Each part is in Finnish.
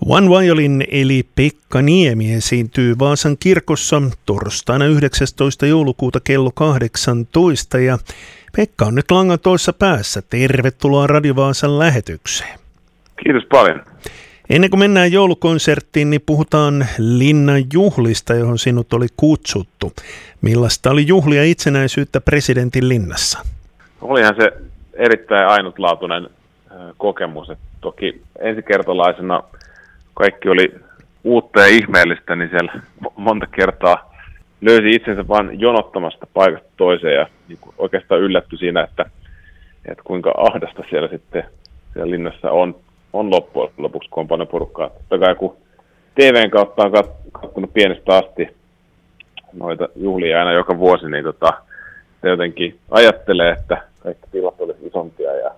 One Violin eli Pekka Niemi esiintyy Vaasan kirkossa torstaina 19. joulukuuta kello 18 ja Pekka on nyt langan toisessa päässä. Tervetuloa Radio Vaasan lähetykseen. Kiitos paljon. Ennen kuin mennään joulukonserttiin, niin puhutaan linnan juhlista, johon sinut oli kutsuttu. Millaista oli juhlia itsenäisyyttä presidentin linnassa? Olihan se erittäin ainutlaatuinen kokemus. Et toki ensikertalaisena kaikki oli uutta ja ihmeellistä, niin siellä monta kertaa löysi itsensä vain jonottamasta paikasta toiseen ja niin oikeastaan yllättyi siinä, että kuinka ahdasta siellä sitten siellä linnassa on loppujen lopuksi, kun on paljon porukkaa. Totta kai kun TVn kautta on katsonut pienestä asti noita juhlia aina joka vuosi, niin se jotenkin ajattelee, että kaikki tilat olisi isompia ja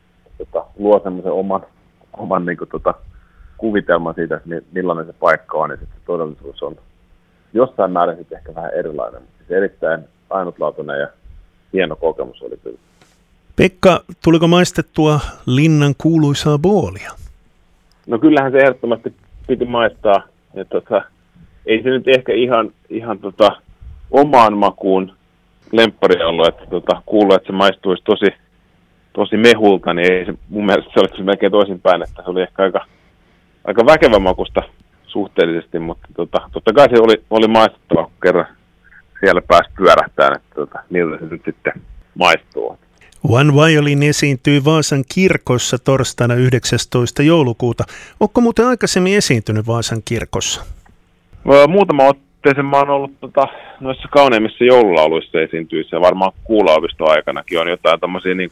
luo semmoisen oman niin kuin, kuvitelman siitä, että millainen se paikka on, ja sitten se todellisuus on jossain määrin sitten ehkä vähän erilainen, mutta siis erittäin ainutlaatuinen ja hieno kokemus oli kyllä. Pekka, tuliko maistettua linnan kuuluisaa boolia? No kyllähän se ehdottomasti piti maistaa, ja ei se nyt ehkä ihan omaan makuun lemppari ollut, että kuului, että se maistuisi tosi mehulta, niin ei se, mun mielestä se oli melkein toisinpäin, että se oli ehkä aika väkevä makusta suhteellisesti, mutta totta kai se oli maistettava, kun kerran siellä pääsi pyörähtämään, että miltä se nyt sitten maistuu. One Violin esiintyy Vaasan kirkossa torstaina 19. joulukuuta. Oletko muuten aikaisemmin esiintynyt Vaasan kirkossa? Muutama otteeseen mä oon ollut noissa kauneimmissa joululauluissa esiintyissä, ja varmaan kuulaopiston aikanakin on jotain tämmöisiä niin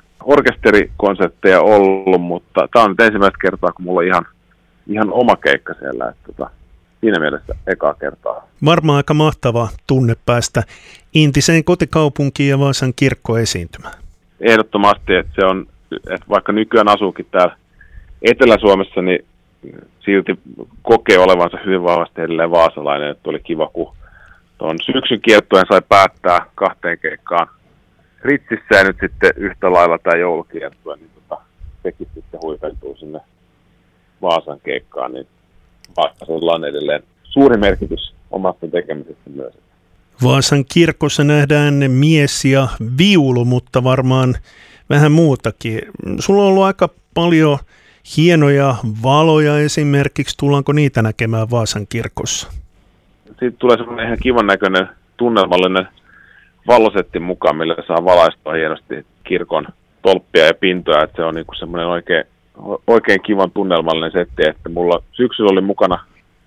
orkesterikonsertteja ollut, mutta tää on nyt ensimmäistä kertaa, kun mulla on ihan oma keikka siellä, että siinä mielessä ekaa kertaa. Varmaan aika mahtava tunne päästä intiseen kotikaupunkiin ja Vaasan kirkko esiintymään. Ehdottomasti, että se on, että vaikka nykyään asuukin täällä Etelä-Suomessa, niin silti kokee olevansa hyvin vahvasti edelleen vaasalainen, että oli kiva, kun tuon syksyn kiertueen sai päättää 2 keikkaan Ritsissä ja nyt sitten yhtä lailla tämä joulukiertue, niin sekin sitten huipentuu sinne Vaasan keikkaan, niin Vaasalla on edelleen suuri merkitys omasta tekemisestä myös. Vaasan kirkossa nähdään mies ja viulu, mutta varmaan vähän muutakin. Sulla on ollut aika paljon hienoja valoja esimerkiksi. Tullaanko niitä näkemään Vaasan kirkossa? Siitä tulee semmoinen ihan kivan näköinen tunnelmallinen valosetti mukaan, millä saa valaistua hienosti kirkon tolppia ja pintoja. Että se on niinku semmoinen oikein kivan tunnelmallinen setti, että mulla syksyllä oli mukana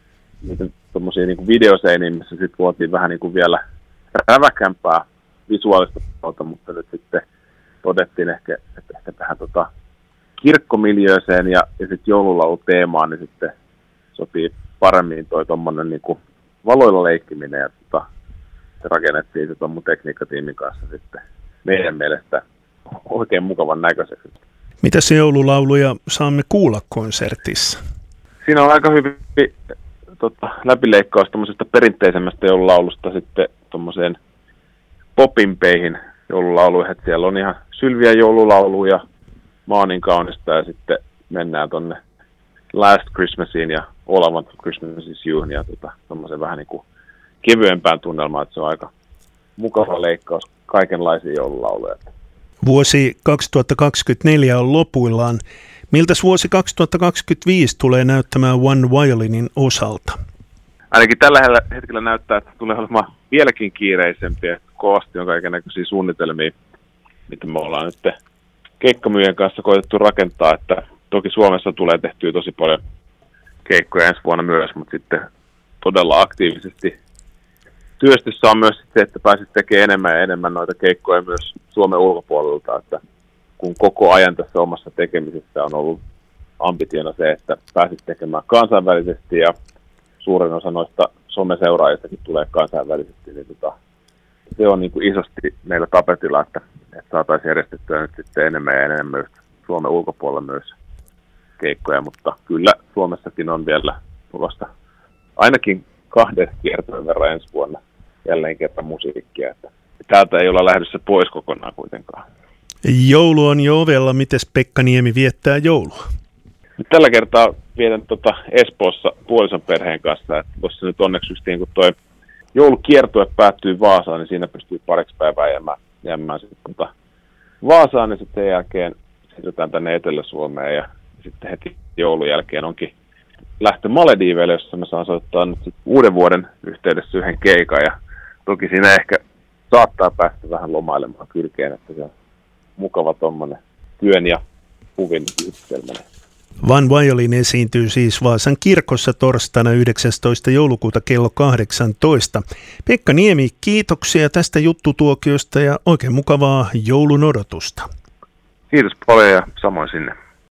tommosia niinku videoseiniä, missä sitten luotiin vähän niinku vielä räväkämpää visuaalista puolta, mutta nyt sitten todettiin ehkä tähän kirkkomiljööseen ja sitten joululauluteemaan, niin sitten sopii paremmin toi tommonen niinku valoilla leikkiminen, ja se rakennettiin se mun tekniikkatiimin kanssa sitten meidän mielestä oikein mukavan näköiseksi. Mitäs joululauluja saamme kuulla konsertissa? Siinä on aika hyvin läpileikkaus tommosesta perinteisemmästä joululaulusta sitten tommoseen popimpeihin joululauluihin. Siellä on ihan Sylviä joululauluja, Mä oon niin kaunista, ja sitten mennään tonne Last Christmasiin ja All I Want for Christmas is You, ja tommosen vähän niinku kevyempään tunnelmaan, että se on aika mukava leikkaus kaikenlaisia joululauluja. Vuosi 2024 on lopuillaan. Miltä vuosi 2025 tulee näyttämään One Violinin osalta? Ainakin tällä hetkellä näyttää, että tulee olemaan vieläkin kiireisempiä. Kovasti on kaikennäköisiä suunnitelmia, mitä me ollaan nyt keikkamyyjien kanssa koetettu rakentaa. Että toki Suomessa tulee tehtyä tosi paljon keikkoja ensi vuonna myös, mutta sitten todella aktiivisesti työstössä on myös se, että pääsit tekemään enemmän ja enemmän noita keikkoja myös Suomen ulkopuolelta, että kun koko ajan tässä omassa tekemisessä on ollut ambitiona se, että pääsit tekemään kansainvälisesti ja suurin osa noista someseuraajistakin tulee kansainvälisesti, niin se on niin kuin isosti meillä tapetilla, että saataisiin järjestettyä nyt sitten enemmän ja enemmän Suomen ulkopuolella myös keikkoja, mutta kyllä Suomessakin on vielä tulossa ainakin 2 kiertojen verran ensi vuonna jälleen kerran musiikkia, että täältä ei olla lähdössä pois kokonaan kuitenkaan. Joulu on jo ovella. Mites Pekka Niemi viettää joulua? Tällä kertaa vietän Espoossa puolison perheen kanssa, että tuossa nyt onneksi just kun toi joulukiertue päättyy Vaasaan, niin siinä pystyy pariksi päivää jäämään sitten Vaasaan, niin sitten sen jälkeen siirrytään tänne Etelä-Suomeen ja sitten heti joulun jälkeen onkin lähtö Malediiveille, jossa me saan soittaa nyt uuden vuoden yhteydessä yhden keikan ja toki siinä ehkä saattaa päästä vähän lomailemaan kylkeen, että se on mukava tommonen työn ja huvin yhdistelmäinen. Van Violin esiintyy siis Vaasan kirkossa torstaina 19. joulukuuta kello 18. Pekka Niemi, kiitoksia tästä juttutuokiosta ja oikein mukavaa joulun odotusta. Kiitos paljon ja samoin sinne.